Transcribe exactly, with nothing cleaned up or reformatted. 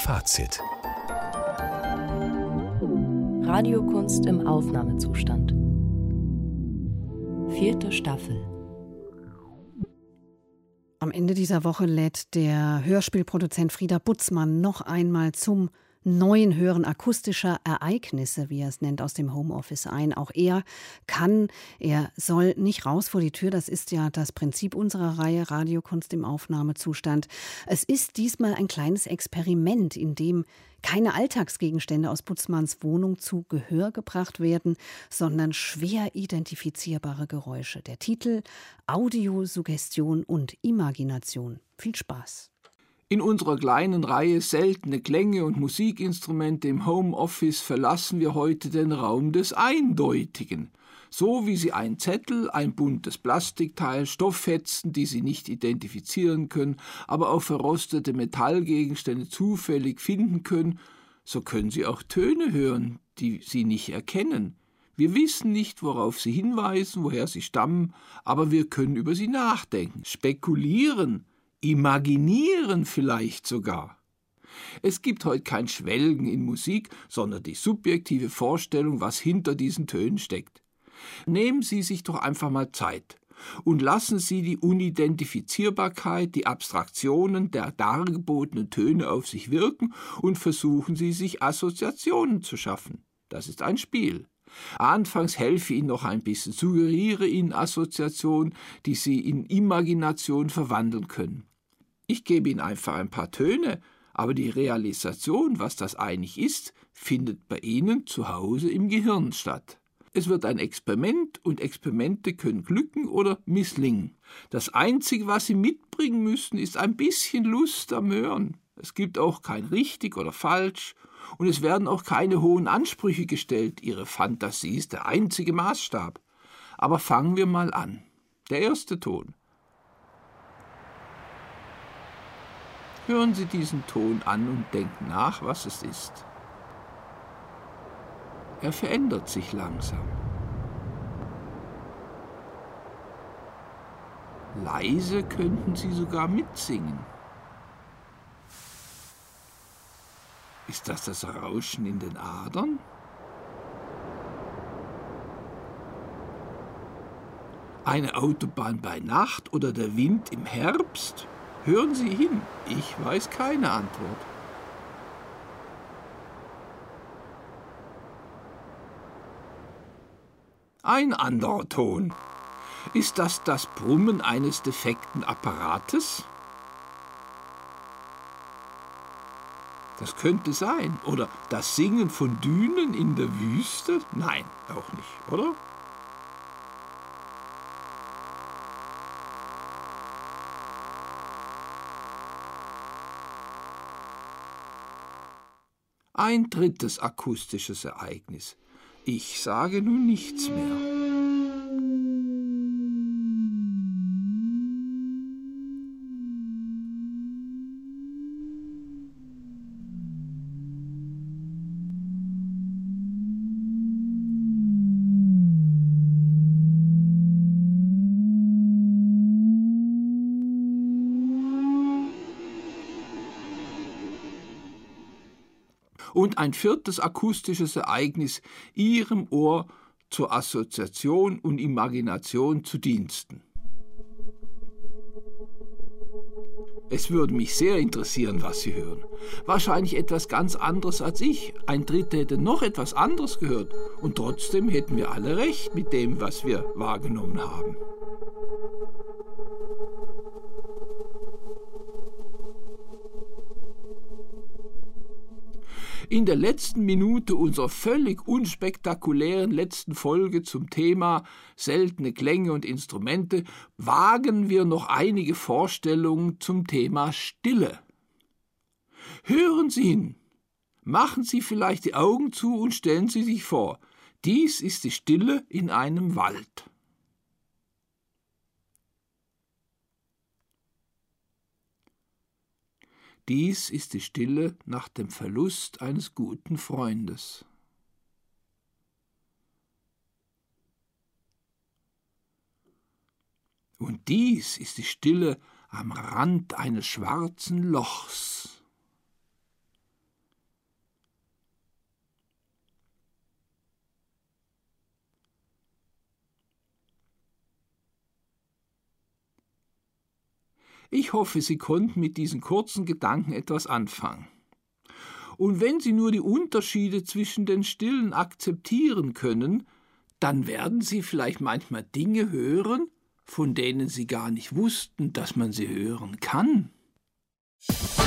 Fazit. Radiokunst im Aufnahmezustand. Vierte Staffel. Am Ende dieser Woche lädt der Hörspielproduzent Frieder Butzmann noch einmal zum neuen Hören akustischer Ereignisse, wie er es nennt, aus dem Homeoffice ein. Auch er kann, er soll nicht raus vor die Tür. Das ist ja das Prinzip unserer Reihe Radiokunst im Aufnahmezustand. Es ist diesmal ein kleines Experiment, in dem keine Alltagsgegenstände aus Butzmanns Wohnung zu Gehör gebracht werden, sondern schwer identifizierbare Geräusche. Der Titel: Audiosuggestion und Imagination. Viel Spaß. In unserer kleinen Reihe Seltene Klänge und Musikinstrumente im Homeoffice verlassen wir heute den Raum des Eindeutigen. So wie Sie einen Zettel, ein buntes Plastikteil, Stofffetzen, die Sie nicht identifizieren können, aber auch verrostete Metallgegenstände zufällig finden können, so können Sie auch Töne hören, die Sie nicht erkennen. Wir wissen nicht, worauf sie hinweisen, woher sie stammen, aber wir können über sie nachdenken, spekulieren, imaginieren vielleicht sogar. Es gibt heute kein Schwelgen in Musik, sondern die subjektive Vorstellung, was hinter diesen Tönen steckt. Nehmen Sie sich doch einfach mal Zeit und lassen Sie die Unidentifizierbarkeit, die Abstraktionen der dargebotenen Töne auf sich wirken und versuchen Sie, sich Assoziationen zu schaffen. Das ist ein Spiel. Anfangs helfe Ihnen noch ein bisschen, suggeriere Ihnen Assoziationen, die Sie in Imagination verwandeln können. Ich gebe Ihnen einfach ein paar Töne, aber die Realisation, was das eigentlich ist, findet bei Ihnen zu Hause im Gehirn statt. Es wird ein Experiment und Experimente können glücken oder misslingen. Das Einzige, was Sie mitbringen müssen, ist ein bisschen Lust am Hören. Es gibt auch kein richtig oder falsch und es werden auch keine hohen Ansprüche gestellt. Ihre Fantasie ist der einzige Maßstab. Aber fangen wir mal an. Der erste Ton. Hören Sie diesen Ton an und denken nach, was es ist. Er verändert sich langsam. Leise könnten Sie sogar mitsingen. Ist das das Rauschen in den Adern? Eine Autobahn bei Nacht oder der Wind im Herbst? Hören Sie hin, ich weiß keine Antwort. Ein anderer Ton. Ist das das Brummen eines defekten Apparates? Das könnte sein. Oder das Singen von Dünen in der Wüste? Nein, auch nicht, oder? Ein drittes akustisches Ereignis. Ich sage nun nichts mehr. Und ein viertes akustisches Ereignis, Ihrem Ohr zur Assoziation und Imagination zu Diensten. Es würde mich sehr interessieren, was Sie hören. Wahrscheinlich etwas ganz anderes als ich. Ein Dritter hätte noch etwas anderes gehört. Und trotzdem hätten wir alle recht mit dem, was wir wahrgenommen haben. In der letzten Minute unserer völlig unspektakulären letzten Folge zum Thema seltene Klänge und Instrumente wagen wir noch einige Vorstellungen zum Thema Stille. Hören Sie hin, machen Sie vielleicht die Augen zu und stellen Sie sich vor, dies ist die Stille in einem Wald. Dies ist die Stille nach dem Verlust eines guten Freundes. Und dies ist die Stille am Rand eines schwarzen Lochs. Ich hoffe, Sie konnten mit diesen kurzen Gedanken etwas anfangen. Und wenn Sie nur die Unterschiede zwischen den Stillen akzeptieren können, dann werden Sie vielleicht manchmal Dinge hören, von denen Sie gar nicht wussten, dass man sie hören kann.